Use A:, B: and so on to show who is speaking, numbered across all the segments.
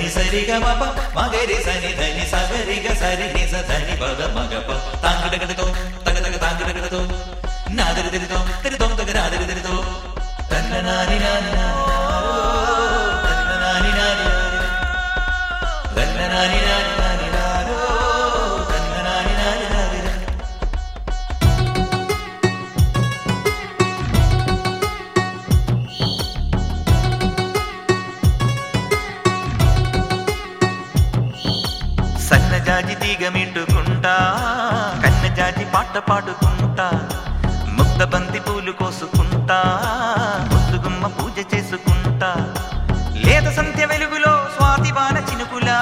A: దని సరి గమ ప మగరి సని దని సగరి గ సరి ని స దని పద మగ ప తాంగడగడతో తగ తగ తాంగడగడతో నాదరి దరితో దరితో తగ నాదరి దరితో తన్ననాని నాని తన్ననాని నాని తన్ననాని నాని నాని నారో తన్ననాని నాని నాని సన్నజాజి తీగ మిట్టుకుంటా కన్నజాజి పాట పాడుకుంటా ముక్త బంతి పూలు కోసుకుంటా ముద్దుగుమ్మ పూజ చేసుకుంటా లేత సంధ్య వెలుగులో స్వాతి వాన చినుకులా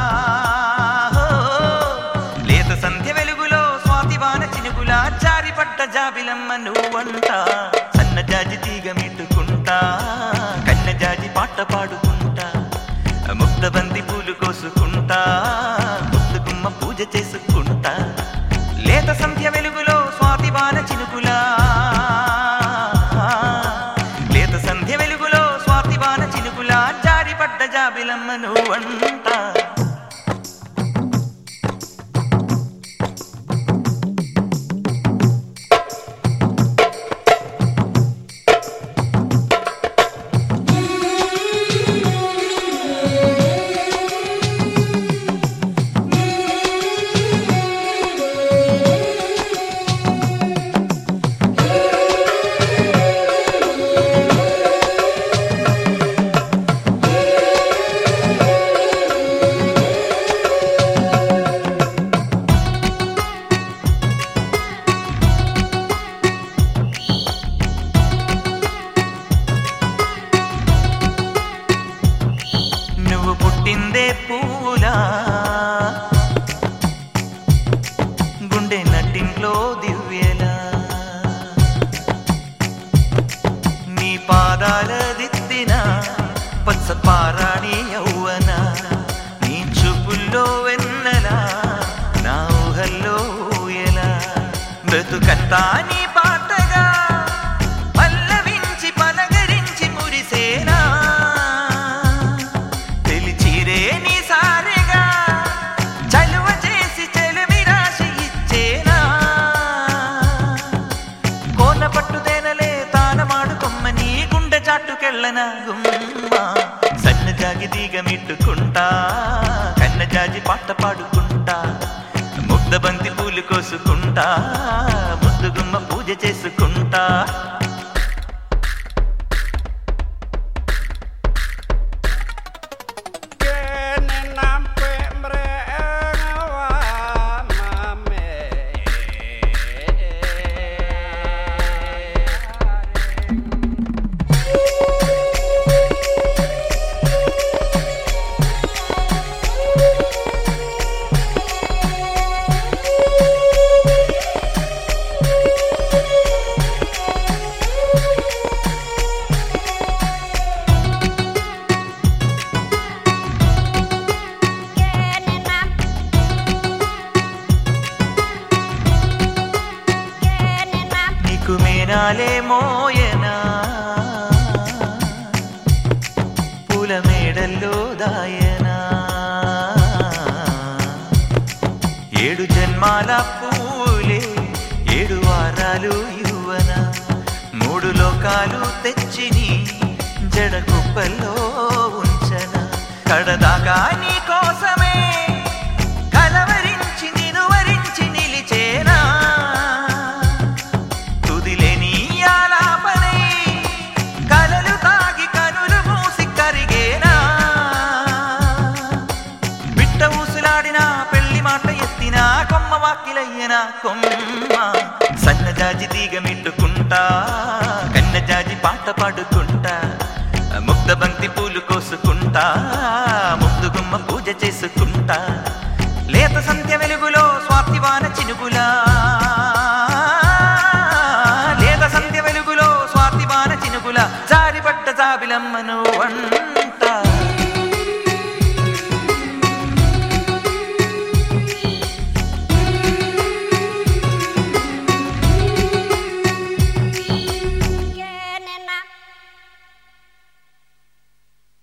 A: లేత సంధ్య వెలుగులో స్వాతి వాన చినుకులా జారిపడ్డ జాబిలమ్మ నువ్వంట సన్నజాజి తీగ మిట్టుకుంటా కన్నజాజి పాట పాడుకుంటా ముక్త బంతి పూలు కోసుకుంటా ముద్దుగుమ్మ పూజ చేసుకుంటా లేత సంధ్య వెలుగులో స్వాతి వాన చినుకులా లేత సంధ్య వెలుగులో స్వాతి వాన చినుకులా జారిపడ్డ జాబిలమ్మ నువ్వంట పుట్టిందే పూలా గుండె నట్టింట్లో దివ్యలా నీ పాదాల దిద్దిన పచ్చ పారాణి యౌవన నీ చూపుల్లో వెన్నెలా నా ఊహల్లో ఊయలా బ్రతుకంతా నీ పాటగా పల్లవించి పలకరించి మురిసేనా చాటుకెళ్ళనా గుమ్మ సన్నజాజి తీగ మిట్టుకుంటా కన్నజాజి పాట పాడుకుంటా ముద్ద బంతి పూలు కోసుకుంటా ముద్దుగుమ్మ పూజ చేసుకుంటా మేనాలే మోయనా పూల మేడల్లో దాయనా ఏడు జన్మాల పూలే 7 వారాలు యువన 3 లోకాలు తెచ్చిని జడ కుప్పల్లో ఉంచన కడదాకా నీ కోసమే కలవరించి నిన్ను వరించి నిలిచేనా కొమ్మ సన్నజాజి తీగ మిట్టుకుంటా కన్నజాజి పాట పాడుకుంటా ముక్త బంతి పూలు కోసుకుంటా ముద్దుగుమ్మ పూజ చేసుకుంటా లేత సంధ్య వెలుగులో స్వాతి వాన చినుకులా లేత సంధ్య వెలుగులో స్వాతి వాన చినుకులా జారిపడ్డ జాబిలమ్మ నువ్వంట